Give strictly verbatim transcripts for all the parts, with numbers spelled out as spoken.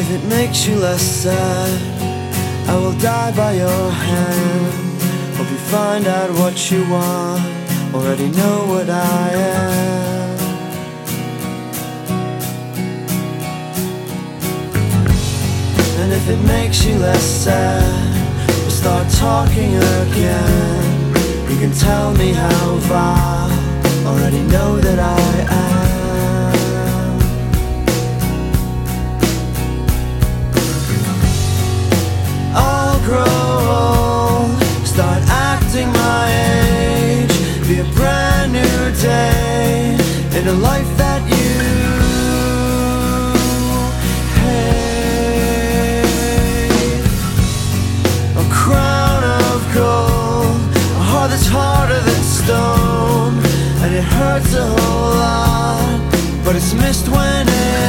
it makes you less sad, I will die by your hand. Hope you find out what you want, already know what I am. And if it makes you less sad, we'll start talking again. You can tell me how far, already know that I am. I'll grow old, start acting my age, be a brand new day in a life that you hate. A crown of gold, a heart that's harder than stone, and it hurts a whole lot, but it's missed when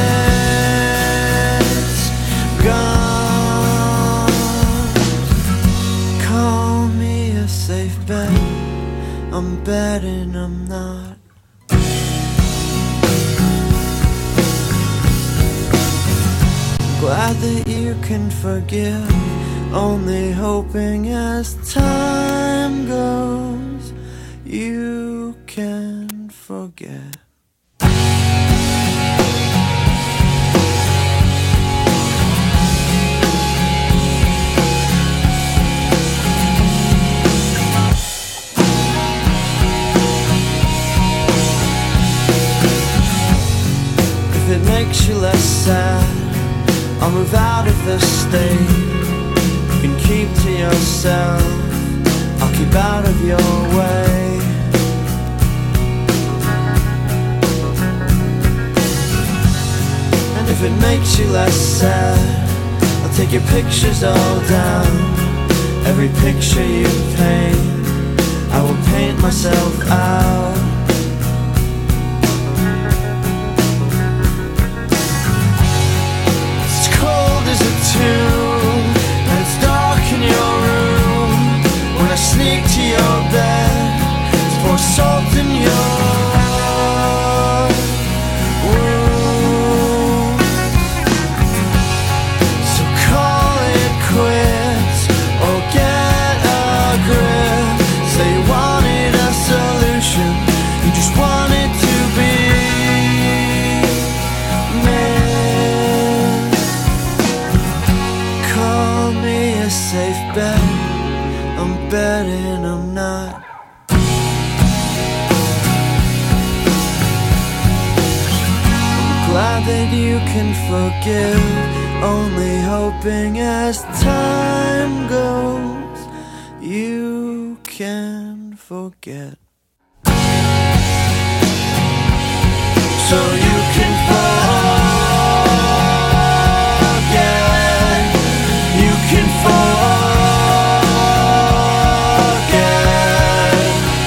it's gone. Call me a safe bet, I'm betting I'm not. Glad that you can forgive, only hoping as time goes you can forget. If it makes you less sad, I'll move out of the state. You can keep to yourself, I'll keep out of your way. And if it makes you less sad, I'll take your pictures all down. Every picture you paint, I will paint myself out. And it's dark in your room when I sneak to your bed to pour salt in your wound. So call it quits or get a grip. Say you wanted a solution, you just wanted to be safe bet, I'm betting I'm not. I'm glad that you can forgive, only hoping as time goes you can forget. So you can forget, you can forget.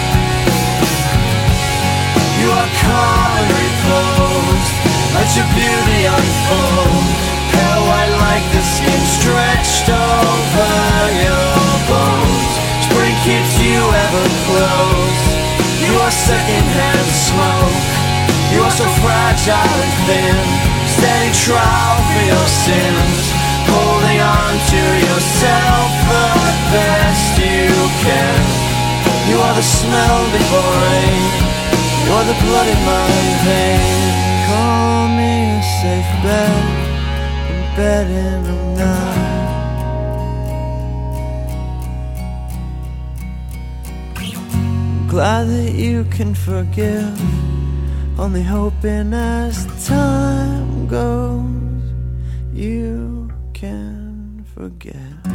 You are calm and reposed, let your beauty unfold. Pale white like the skin stretched over your bones. Spring keeps you ever close. You are secondhand smoke. You are so fragile and thin, standing trial for your sins, holding on to yourself the best you can. You are the smell before rain, you are the blood in my vein. Call me a safe bet, I'm betting I'm not. I'm glad that you can forgive, only hoping as time goes you can forget.